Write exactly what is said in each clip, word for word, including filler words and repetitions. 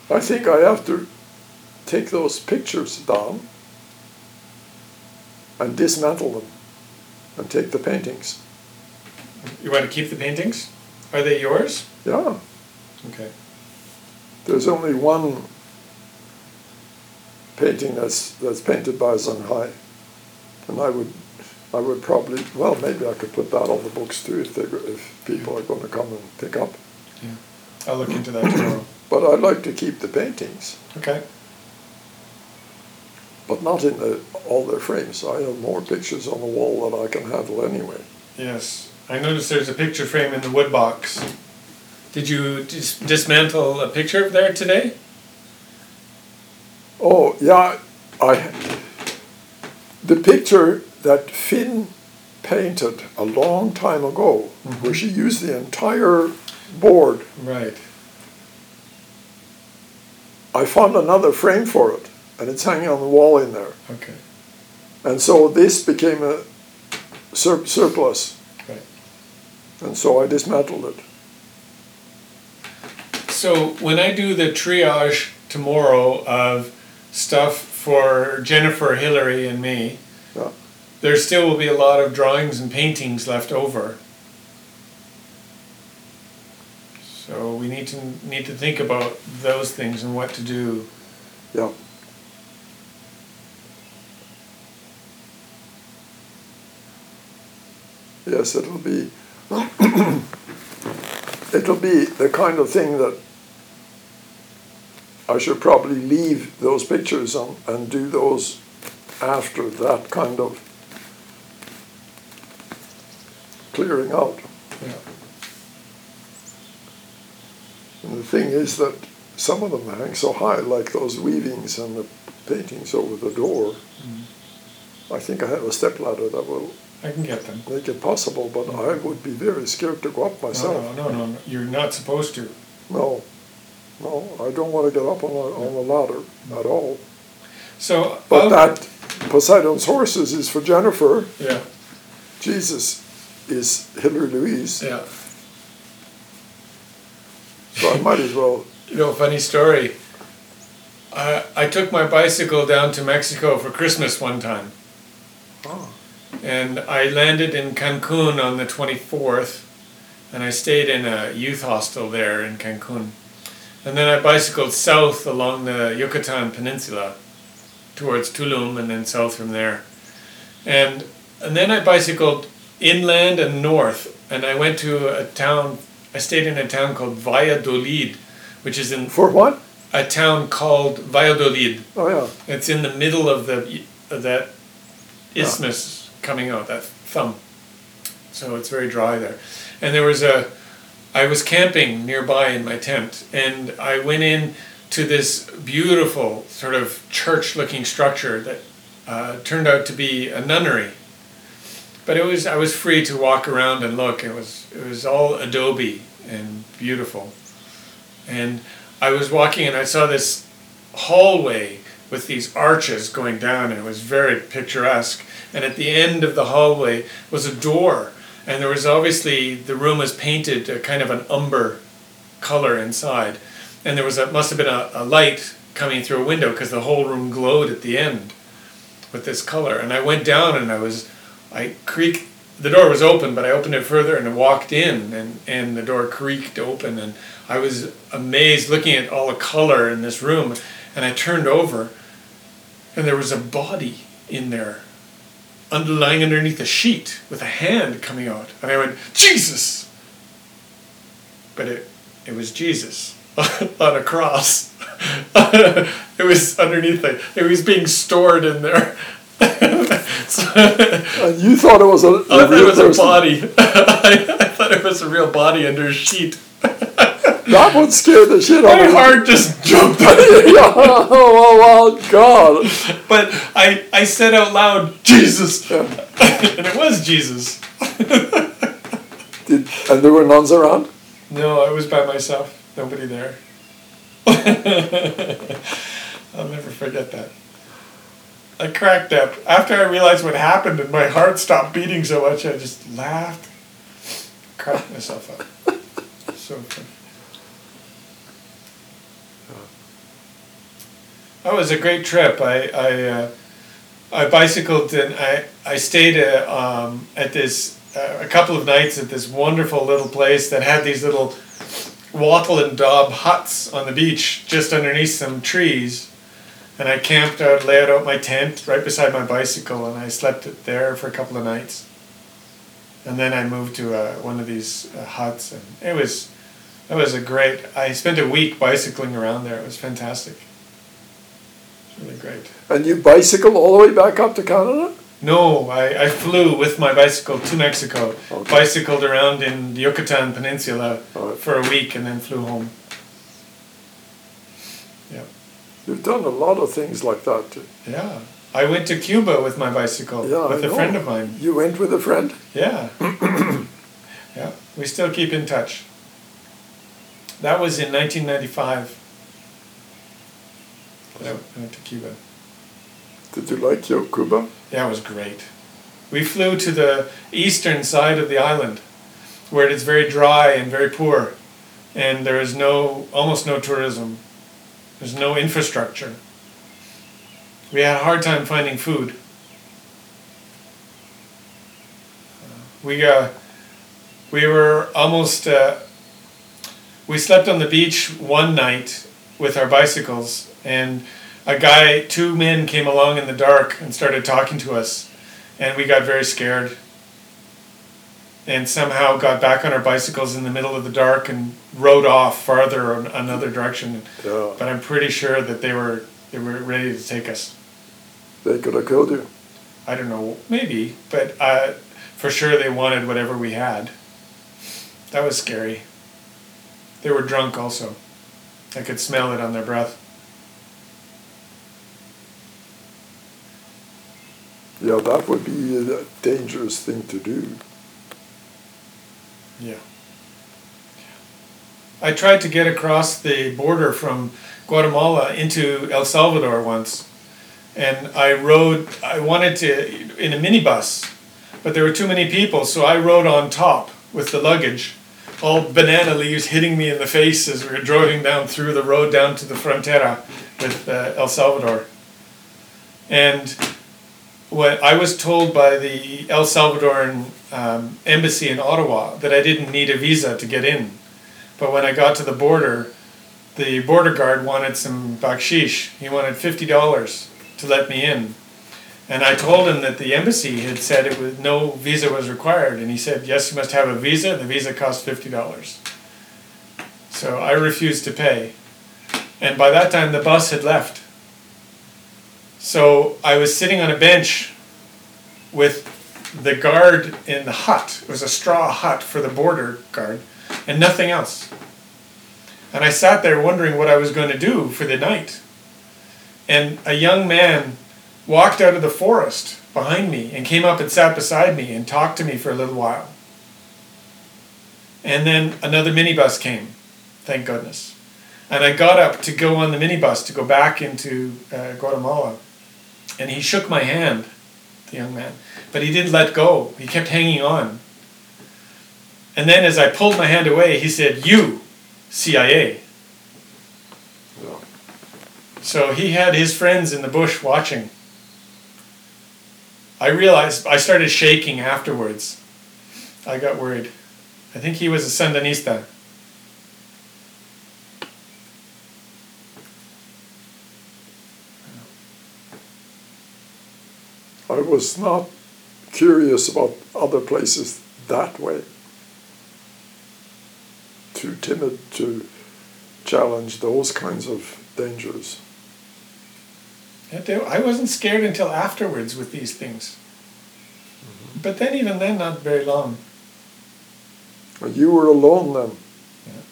I think I have to take those pictures down and dismantle them and take the paintings. You want to keep the paintings? Are they yours? Yeah. Okay. There's only one painting that's that's painted by Shanghai, and I would I would probably well maybe I could put that on the books too if they if people are going to come and pick up. Yeah, I'll look into that tomorrow. But I'd like to keep the paintings. Okay. But not in the, all their frames. I have more pictures on the wall than I can handle anyway. Yes, I noticed there's a picture frame in the wood box. Did you dis- dismantle a picture there today? Oh yeah, I. The picture that Finn painted a long time ago, mm-hmm. where she used the entire board. Right. I found another frame for it, and it's hanging on the wall in there. Okay. And so this became a sur- surplus. Right. And so I dismantled it. So when I do the triage tomorrow of stuff for Jennifer, Hillary, and me, yeah. there still will be a lot of drawings and paintings left over. So we need to need to think about those things and what to do. Yeah. Yes, it'll be it'll be the kind of thing that I should probably leave those pictures on and do those after that kind of clearing out. Yeah. And the thing is that some of them hang so high, like those weavings and the paintings over the door. Mm. I think I have a stepladder that will I can get them. make it possible, but mm. I would be very scared to go up myself. No, no, no, no, you're not supposed to. No, no, I don't want to get up on a, on a ladder mm. at all. So, but I'll, that Poseidon's horses is for Jennifer. Yeah. Jesus is Hillary Louise. Yeah. So I might as well. You know, funny story. I I took my bicycle down to Mexico for Christmas one time. Oh. And I landed in Cancun on the twenty-fourth, and I stayed in a youth hostel there in Cancun. And then I bicycled south along the Yucatan Peninsula towards Tulum and then south from there. And and then I bicycled inland and north, and I went to a town, I stayed in a town called Valladolid, which is in... For what? A town called Valladolid. Oh, yeah. It's in the middle of the of that isthmus yeah. coming out, that thumb. So it's very dry there. And there was a... I was camping nearby in my tent, and I went in to this beautiful sort of church-looking structure that uh, turned out to be a nunnery. But it was I was free to walk around and look. It was it was all adobe and beautiful. And I was walking and I saw this hallway with these arches going down, and it was very picturesque. And at the end of the hallway was a door, and there was obviously, the room was painted a kind of an umber color inside. And there was a, must have been a, a light coming through a window because the whole room glowed at the end with this color. And I went down and I was, I creaked, the door was open, but I opened it further and I walked in, and, and the door creaked open, and I was amazed looking at all the color in this room. And I turned over and there was a body in there, lying underneath a sheet with a hand coming out. And I went, Jesus! But it, it was Jesus on a cross. It was underneath it. It was being stored in there. So, and you thought it was a, a I thought real it was person. a body. I, I thought it was a real body under a sheet. That would scare the shit out of My me. heart just jumped. Oh, oh, oh, God. But I, I said out loud, Jesus. Yeah. And it was Jesus. Did, and there were nuns around? No, I was by myself. Nobody there. I'll never forget that. I cracked up. After I realized what happened and my heart stopped beating so much, I just laughed. Cracked myself up. So funny. That was a great trip. I I, uh, I bicycled and I I stayed uh, um, at this uh, a couple of nights at this wonderful little place that had these little wattle and daub huts on the beach just underneath some trees, and I camped out, laid out my tent right beside my bicycle, and I slept there for a couple of nights. And then I moved to uh, one of these uh, huts, and it was it was a great. I spent a week bicycling around there. It was fantastic. Really great. And you bicycled all the way back up to Canada? No, I, I flew with my bicycle to Mexico. Okay. Bicycled around in the Yucatan Peninsula Right. for a week and then flew home. Yeah. You've done a lot of things like that. Yeah. I went to Cuba with my bicycle Yeah, with I a know. friend of mine. You went with a friend? Yeah. Yeah. We still keep in touch. That was in nineteen ninety-five. I went to Cuba. Did you like your Cuba? Yeah, it was great. We flew to the eastern side of the island, where it is very dry and very poor, and there is no, almost no tourism. There's no infrastructure. We had a hard time finding food. We uh, we were almost. Uh, we slept on the beach one night with our bicycles, and a guy, two men came along in the dark and started talking to us, and we got very scared. And somehow got back on our bicycles in the middle of the dark and rode off farther in another direction. Yeah. But I'm pretty sure that they were they were ready to take us. They could have killed you. I don't know, maybe, but uh, for sure they wanted whatever we had. That was scary. They were drunk also. I could smell it on their breath. Yeah, that would be a dangerous thing to do. Yeah. I tried to get across the border from Guatemala into El Salvador once, and I rode, I wanted to, in a minibus, but there were too many people, so I rode on top with the luggage, all banana leaves hitting me in the face as we were driving down through the road down to the frontera with uh, El Salvador. And what I was told by the El Salvadoran um, embassy in Ottawa that I didn't need a visa to get in. But when I got to the border, the border guard wanted some bakshish. He wanted fifty dollars to let me in. And I told him that the embassy had said it was, no visa was required. And he said, yes, you must have a visa. The visa cost fifty dollars. So I refused to pay. And by that time, the bus had left. So I was sitting on a bench with the guard in the hut. It was a straw hut for the border guard and nothing else. And I sat there wondering what I was going to do for the night. And a young man walked out of the forest behind me and came up and sat beside me and talked to me for a little while. And then another minibus came, thank goodness. And I got up to go on the minibus to go back into uh, Guatemala. And he shook my hand, the young man, but he didn't let go. He kept hanging on. And then as I pulled my hand away, he said, "You, C I A." Yeah. So he had his friends in the bush watching. I realized, I started shaking afterwards. I got worried. I think he was a Sandinista. I was not curious about other places that way. Too timid to challenge those kinds of dangers. I wasn't scared until afterwards with these things. Mm-hmm. But then even then, not very long. And you were alone then. Yeah.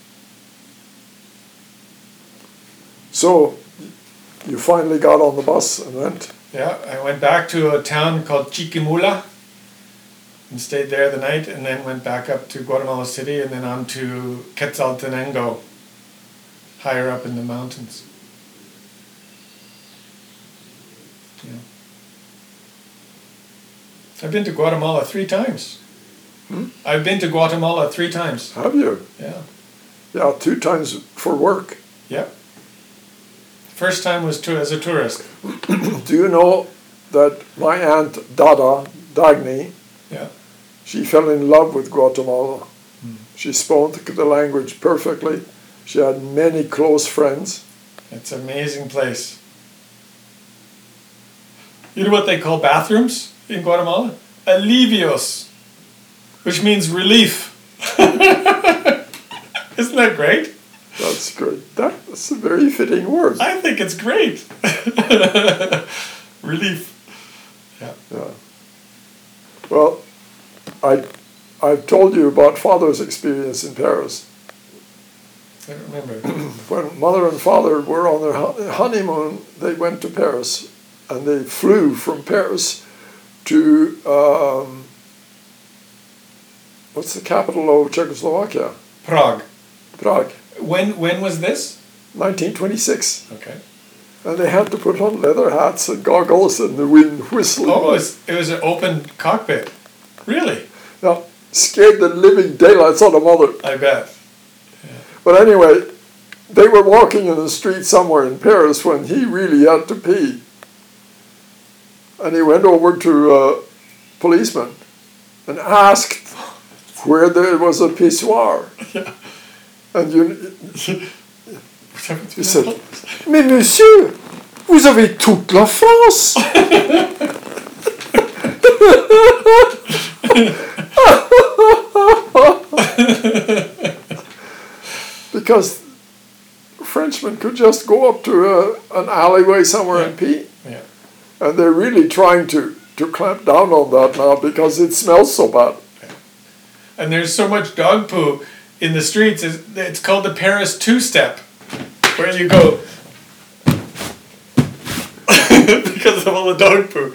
So you finally got on the bus and went? Yeah, I went back to a town called Chiquimula and stayed there the night, and then went back up to Guatemala City and then on to Quetzaltenango, higher up in the mountains. Yeah. I've been to Guatemala three times. Hmm? I've been to Guatemala three times. Have you? Yeah. Yeah, two times for work. Yep. First time was to, as a tourist. Do you know that my aunt Dada, Dagny, Yeah. she fell in love with Guatemala. Mm. She spoke the language perfectly. She had many close friends. It's an amazing place. You know what they call bathrooms in Guatemala? Alivios, which means relief. Isn't that great? That's great. That's a very fitting word. I think it's great. Relief. Yeah. Yeah. Well, I, I've told you about Father's experience in Paris. I remember. When Mother and Father were on their hu- honeymoon, they went to Paris, and they flew from Paris to, um, what's the capital of Czechoslovakia? Prague. Prague, When when was this? nineteen twenty-six. Okay. And they had to put on leather hats and goggles and the wind whistled. Oh, it was, it was an open cockpit. Really? Now, scared the living daylights out of Mother. I bet. But anyway, they were walking in the street somewhere in Paris when he really had to pee. And he went over to a policeman and asked where there was a pissoir. Yeah. And you, He he said, "Mais monsieur, vous avez toute la France." Because Frenchmen could just go up to a, an alleyway somewhere Yeah. and pee. Yeah. And they're really trying to, to clamp down on that now because it smells so bad. And there's so much dog poo in the streets. It's, it's called the Paris two-step, where you go because of all the dog poo.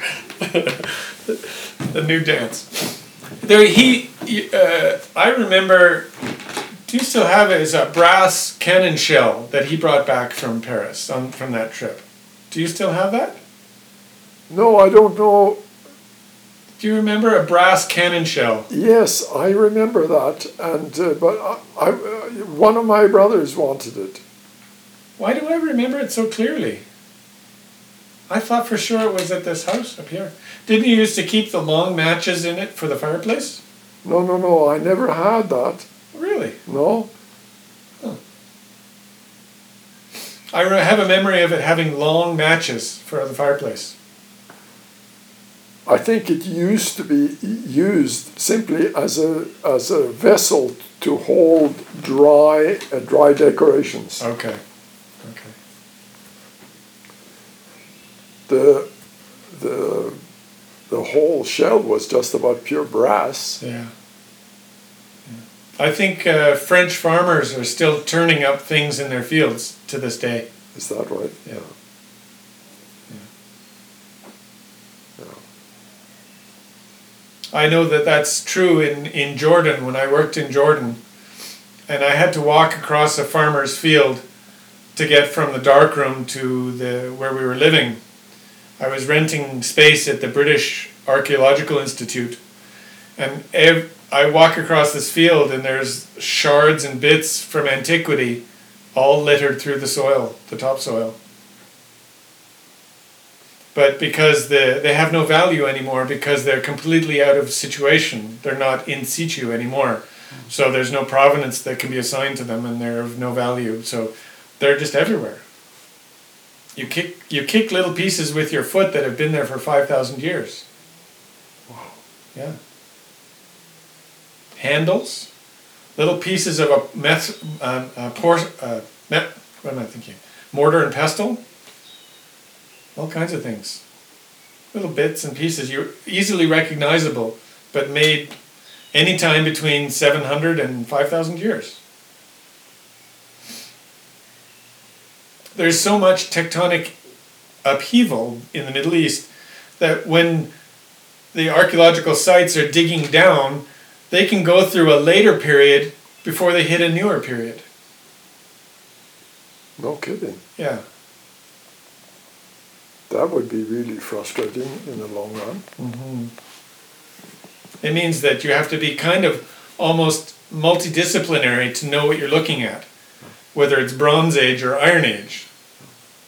The new dance. There, he. Uh, I remember. Do you still have it? It's a brass cannon shell that he brought back from Paris on from that trip. Do you still have that? No, I don't know. Do you remember a brass cannon shell? Yes, I remember that. And uh, but I, I, uh, one of my brothers wanted it. Why do I remember it so clearly? I thought for sure it was at this house up here. Didn't you used to keep the long matches in it for the fireplace? No, no, no. I never had that. Really? No. I re- have a memory of it having long matches for the fireplace. I think it used to be used simply as a as a vessel to hold dry uh, dry decorations. Okay. Okay. The the the whole shell was just about pure brass. Yeah. I think uh, French farmers are still turning up things in their fields to this day. Is that right? Yeah. Yeah. I know that that's true in, in Jordan when I worked in Jordan. And I had to walk across a farmer's field to get from the darkroom to the where we were living. I was renting space at the British Archaeological Institute. And ev- I walk across this field and there's shards and bits from antiquity all littered through the soil, the topsoil. But because the, they have no value anymore because they're completely out of situation. They're not in situ anymore. So there's no provenance that can be assigned to them and they're of no value. So they're just everywhere. You kick you kick little pieces with your foot that have been there for five thousand years. Wow. Yeah. Handles, little pieces of a meth, um, uh, por- uh, met, what am I thinking? Mortar and pestle. All kinds of things. Little bits and pieces, you easily recognizable, but made any time between seven hundred and five thousand years. There's so much tectonic upheaval in the Middle East that when the archaeological sites are digging down, they can go through a later period before they hit a newer period. No kidding. Yeah. That would be really frustrating in the long run. Mm-hmm. It means that you have to be kind of almost multidisciplinary to know what you're looking at, whether it's Bronze Age or Iron Age.